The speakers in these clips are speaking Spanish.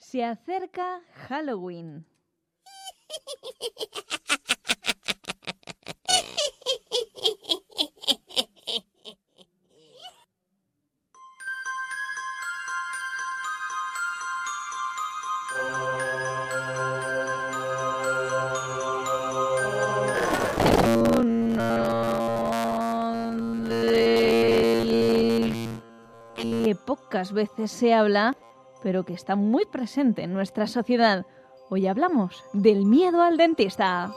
Se acerca Halloween. Que pocas veces se habla, pero que está muy presente en nuestra sociedad. Hoy hablamos del miedo al dentista.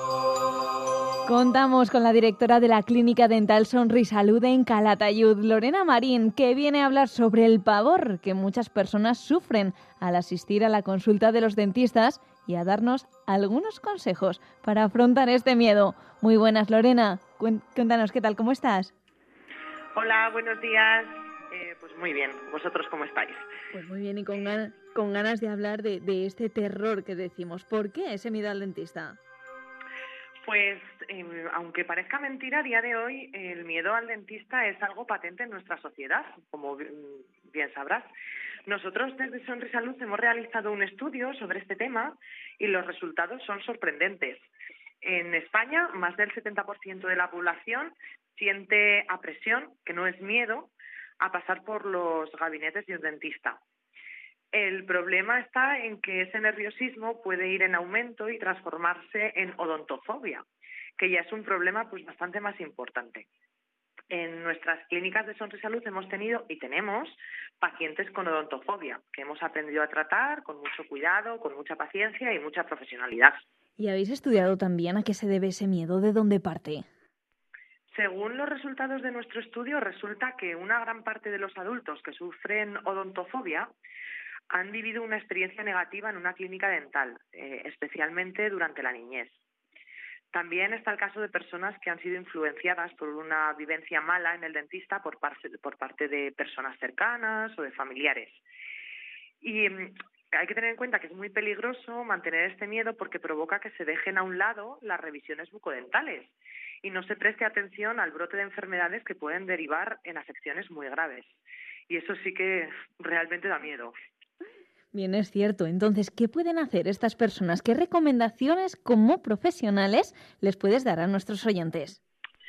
Contamos con la directora de la Clínica Dental Sonrisalud en Calatayud, Lorena Marín, que viene a hablar sobre el pavor que muchas personas sufren al asistir a la consulta de los dentistas y a darnos algunos consejos para afrontar este miedo. Muy buenas, Lorena. Cuéntanos, ¿qué tal? ¿Cómo estás? Hola, buenos días. Pues muy bien. ¿Vosotros cómo estáis? Pues muy bien y con ganas de hablar de este terror que decimos. ¿Por qué ese miedo al dentista? Pues, aunque parezca mentira, a día de hoy el miedo al dentista es algo patente en nuestra sociedad, como bien sabrás. Nosotros desde Sonrisalud hemos realizado un estudio sobre este tema y los resultados son sorprendentes. En España, más del 70% de la población siente apresión, que no es miedo, a pasar por los gabinetes de un dentista. El problema está en que ese nerviosismo puede ir en aumento y transformarse en odontofobia, que ya es un problema pues bastante más importante. En nuestras clínicas de Sonrisalud hemos tenido y tenemos pacientes con odontofobia, que hemos aprendido a tratar con mucho cuidado, con mucha paciencia y mucha profesionalidad. ¿Y habéis estudiado también a qué se debe ese miedo? ¿De dónde parte? Según los resultados de nuestro estudio, resulta que una gran parte de los adultos que sufren odontofobia han vivido una experiencia negativa en una clínica dental, especialmente durante la niñez. También está el caso de personas que han sido influenciadas por una vivencia mala en el dentista por parte de personas cercanas o de familiares. Y hay que tener en cuenta que es muy peligroso mantener este miedo porque provoca que se dejen a un lado las revisiones bucodentales y no se preste atención al brote de enfermedades que pueden derivar en afecciones muy graves. Y eso sí que realmente da miedo. Bien, es cierto. Entonces, ¿qué pueden hacer estas personas? ¿Qué recomendaciones como profesionales les puedes dar a nuestros oyentes?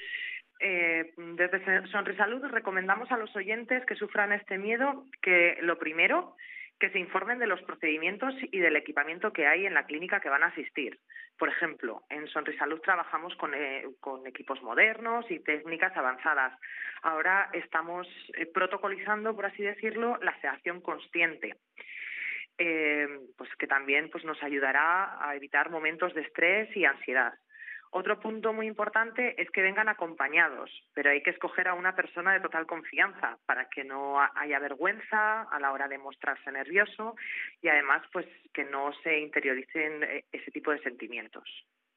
Desde Sonrisalud recomendamos a los oyentes que sufran este miedo que, lo primero, que se informen de los procedimientos y del equipamiento que hay en la clínica que van a asistir. Por ejemplo, en Sonrisalud trabajamos con equipos modernos y técnicas avanzadas. Ahora estamos protocolizando, por así decirlo, la sedación consciente. Pues que también pues nos ayudará a evitar momentos de estrés y ansiedad. Otro punto muy importante es que vengan acompañados, pero hay que escoger a una persona de total confianza para que no haya vergüenza a la hora de mostrarse nervioso y además pues que no se interioricen ese tipo de sentimientos.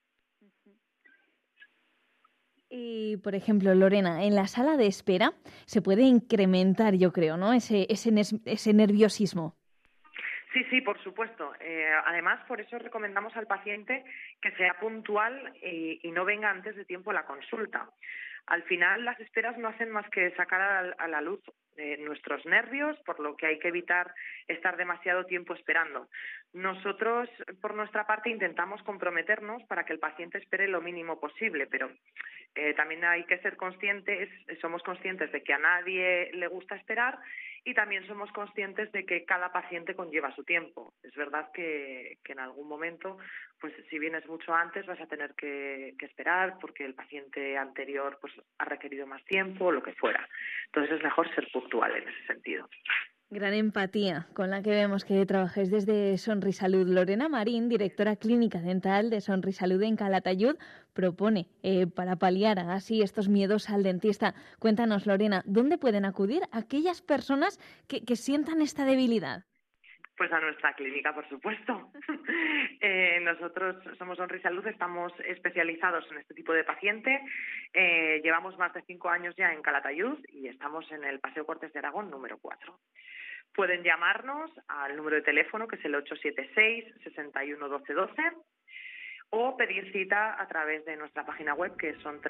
Y, por ejemplo, Lorena, en la sala de espera se puede incrementar, yo creo, ¿no? Ese nerviosismo. Sí, por supuesto. Además, por eso recomendamos al paciente que sea puntual y no venga antes de tiempo a la consulta. Al final, las esperas no hacen más que sacar a la luz nuestros nervios, por lo que hay que evitar estar demasiado tiempo esperando. Nosotros, por nuestra parte, intentamos comprometernos para que el paciente espere lo mínimo posible, pero también hay que ser somos conscientes de que a nadie le gusta esperar y también somos conscientes de que cada paciente conlleva su tiempo. Es verdad que en algún momento, pues si vienes mucho antes, vas a tener que esperar porque el paciente anterior pues ha requerido más tiempo o lo que fuera. Entonces es mejor ser puntual en ese sentido. Gran empatía con la que vemos que trabajáis desde Sonrisalud. Lorena Marín, directora clínica dental de Sonrisalud en Calatayud, propone para paliar así estos miedos al dentista. Cuéntanos, Lorena, ¿dónde pueden acudir aquellas personas que sientan esta debilidad? Pues a nuestra clínica, por supuesto. Nosotros somos Sonrisalud, estamos especializados en este tipo de paciente. Llevamos más de 5 años ya en Calatayud y estamos en el Paseo Cortes de Aragón número 4. Pueden llamarnos al número de teléfono, que es el 876 61 12 12, o pedir cita a través de nuestra página web, que son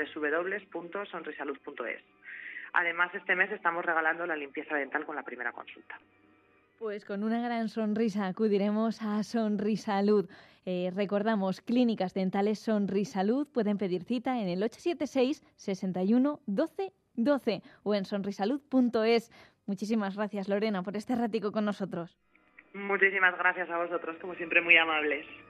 www.sonrisalud.es. Además, este mes estamos regalando la limpieza dental con la primera consulta. Pues con una gran sonrisa acudiremos a Sonrisalud. Recordamos, Clínicas Dentales Sonrisalud. Pueden pedir cita en el 876 61 12 12 o en sonrisalud.es. Muchísimas gracias, Lorena, por este ratico con nosotros. Muchísimas gracias a vosotros, como siempre muy amables.